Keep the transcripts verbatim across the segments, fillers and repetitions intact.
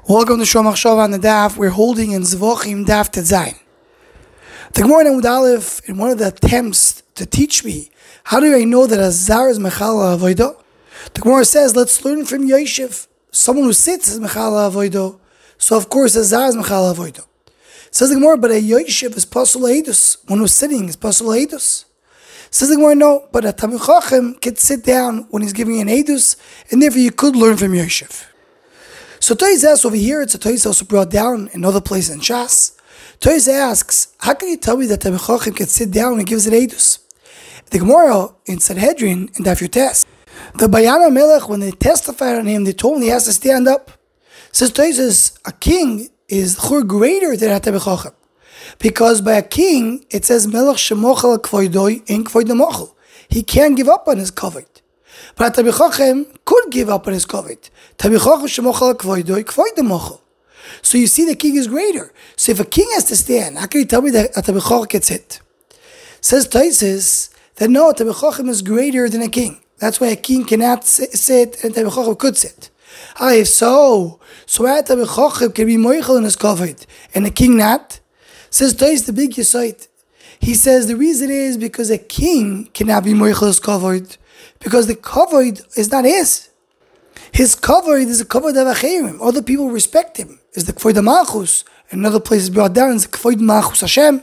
Welcome to Shom Achshava on the Daf. We're holding in Zvochim Daf Tetzayin. The Gemara in Amud Aleph, in one of the attempts to teach me, how do I know that a Zar is Mechala Avodah? The Gemara says, let's learn from Yoshev. Someone who sits is Mechala Avodah. So of course a Zar is Mechala Avodah. Says the Gemara, but a Yoshev is Pasul Eidus. One who's sitting is Pasul Eidus. Says the Gemara, no, but a Talmid Chacham can sit down when he's giving an Eidus, and therefore you could learn from Yoshev. So Toys asks over here, it's a Toys also brought down in other places in Shas. Toys asks, how can you tell me that Talmid Chacham can sit down and gives an Eidus? The Gemara in Sanhedrin in Daf Yotes, the Bayan Melech, when they testified on him, they told him he has to stand up. Says Toys, a king is greater than a Talmid Chacham, because by a king it says Melech shemochel kvoidoi in kvoid mochel. He can't give up on his kavod. But a Talmid Chacham could give up on his kavod. Talmid Chacham shemochel kvoidoi kvoid mochel. So you see, the king is greater. So if a king has to stand, how can you tell me that a Talmid Chacham can sit? Says Taisus that no, a Talmid Chacham is greater than a king. That's why a king cannot sit and a Talmid Chacham could sit. Ah, if so, so why a Talmid Chacham can be moichel in his kavod and a king not? Says Taisus the big Yesod. He says the reason is because a king cannot be moichel his kavod, because the kavod is not his. His kavod is a kavod of acherim. Other people respect him. Is the kavod malchus. In another place is brought down is the kavod malchus Hashem.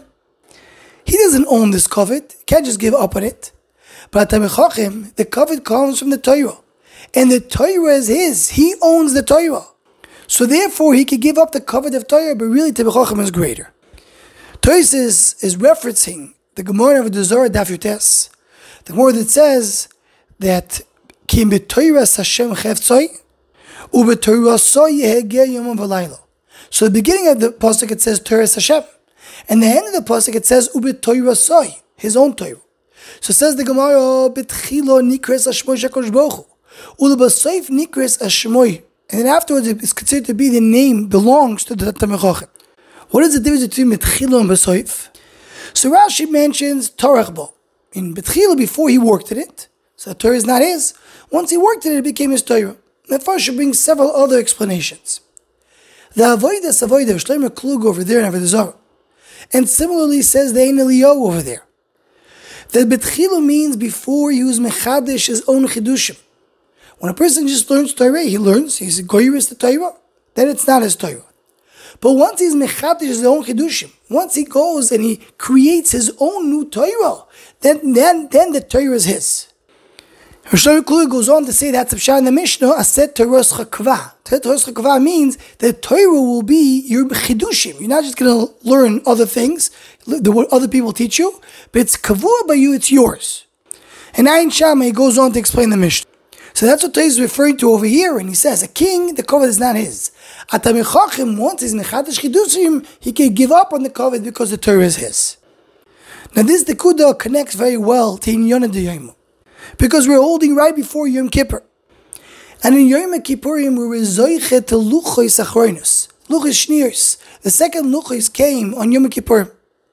He doesn't own this kavod. He can't just give up on it. But at Talmid Chacham, the kavod comes from the Torah, and the Torah is his. He owns the Torah, so therefore he can give up the kavod of Torah. But really, Talmid Chacham is greater. Tosis is, is referencing the Gemara of the Zohar Daf Yotes, the Gemara that says that Kim b'Torah Hashem cheftzoi u'b'Torah so yehegeh yom v'layla. So the beginning of the pasuk it says Torah Hashem, and the end of the pasuk it says u'b'Torah so, his own Torah. So it says the Gemara b'tchilo nikres hashmoi shakadosh baruch hu u'b'soif nikres hashmoi, and then afterwards it is considered to be the name belongs to the Talmid Chacham. What is the difference between B'tchilo and B'soif? So Rashi mentions Torah Bo. In B'tchilo, before he worked at it, so the Torah is not his. Once he worked at it, it became his Torah. And first should bring several other explanations. The Avodas Avodah, Shlomo Klug over there in Avodah Zarah. And similarly says the Ein Eliyahu over there. That B'tchilo means before he was Mechadesh his own Chidushim. When a person just learns Torah, he learns, he's a Goyris the Torah, then it's not his Torah. But once he's mechadish his own chidushim, once he goes and he creates his own new Torah, then then then the Torah is his. Shlomo Klug goes on to say that's the Pshat in the Mishnah. Aset Torah chakva. Torah chakva means that Torah will be your chidushim. You're not just going to learn other things, the what other people teach you, but it's kavua by you. It's yours. And Ayin Shama, he goes on to explain the Mishnah. So that's what Torah is referring to over here, and he says a king, the kavod is not his. At Talmid Chacham, once he's mechadash chidushim, he can give up on the kavod because the Torah is his. Now this Nekuda connects very well to Inyan D'Yom, because we're holding right before Yom Kippur, and in Yom Kippurim we're zoichet to luchos achronos, luchos shnios. The second luchos came on Yom Kippur,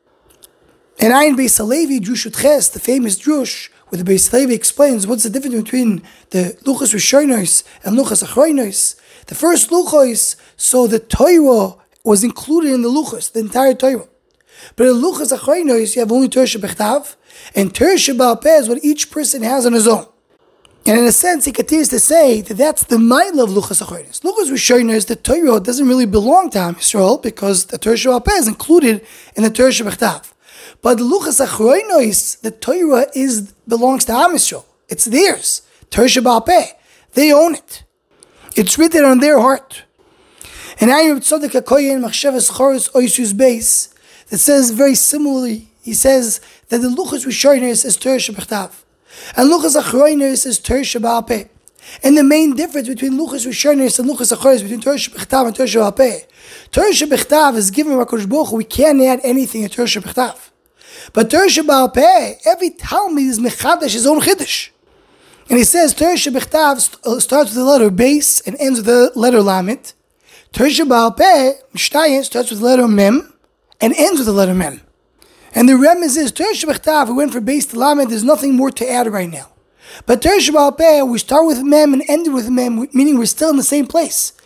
and Ayin Beis Halevi Drush Utches, the famous drush, where the Beis Halevi explains what's the difference between the luchos rishonos and luchos achronos. The first luchos, so the Torah was included in the luchos, the entire Torah. But in luchos achronos, you have only Torah shebechtav, and Torah sheba'al peh is what each person has on his own. And in a sense, he continues to say that that's the ma'ila of luchos achronos. Luchos rishonos, the Torah doesn't really belong to Am Yisrael because the Torah sheba'al peh is included in the Torah shebechtav. But the luchos achronos, the Torah is belongs to Am Yisrael. It's theirs. Torah sheba'al peh, they own it. It's written on their heart. And I have Tzaddik HaKoyen Machshavas Choros Oisus Beis that says very similarly. He says that the Luchos Rishonos is Torah Shebechtav, and Luchos Achronos is Torah Sheba'al Peh. And the main difference between Luchos Rishonos and Luchos Achronos, between Torah Shebechtav and Torah Sheba'al Peh, Torah Shebechtav is given by HaKadosh Baruch Hu. We can't add anything to Torah Shebechtav. But Torah Sheba'al Peh, every Talmud is Mechadash his own Chiddush. And he says Torah Shebechtav starts with the letter Beis and ends with the letter Lamed. Torah Sheba'al Peh, Mishnayos, starts with the letter Mem and ends with the letter Mem. And the remez is Torah Shebechtav, we went from Beis to Lamed, there's nothing more to add right now. But Torah Sheba'al Peh, we start with Mem and end with Mem, meaning we're still in the same place.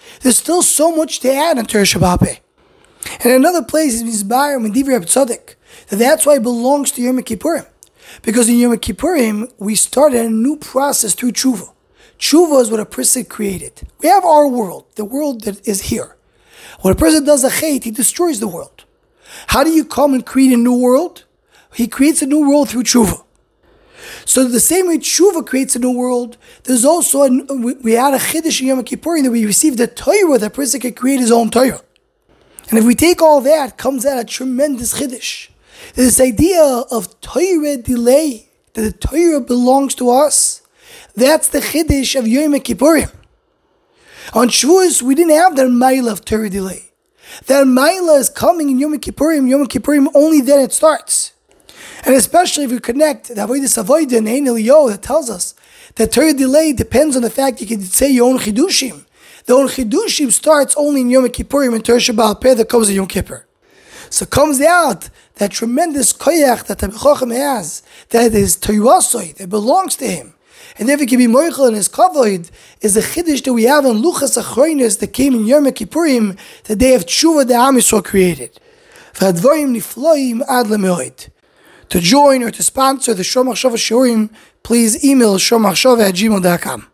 There's still so much to add in Torah Shabbat Peh. And another place is Mizbar Medivri Reb Tzadok, that that's why it belongs to Yom Kippurim. Because in Yom Kippurim, we started a new process through Tshuva. Tshuva is what a person created. We have our world, the world that is here. When a person does a chait, he destroys the world. How do you come and create a new world? He creates a new world through Tshuva. So the same way Tshuva creates a new world, there's also, a, we had a Chiddush in Yom Kippurim that we received a Torah that a person can create his own Torah. And if we take all that, comes out a tremendous Chiddush. This idea of Torah delay, that the Torah belongs to us, that's the Chiddush of Yom Kippurim. On Shavuos, we didn't have that Maila of Torah delay. That Maila is coming in Yom Kippurim, Yom Kippurim, only then it starts. And especially if we connect the Avodas Avodah and Ein Eliyahu that tells us that Torah delay depends on the fact you can say your own Chidushim. The own Chidushim starts only in Yom Kippurim and Torah Shabbat Peh that comes in Yom Kippur. So it comes out that tremendous koyach that the Chacham has, that is Torah that belongs to him. And if it can be moichel in his kavod, is the chiddush that we have in Luchas Achronis that came in Yom Kippurim, the day of Tshuva that Am Yisrael created. V'advarim nifloim ad lemeoid. To join or to sponsor the Shor Machshava Shiurim, please email shor machshava at gmail dot com.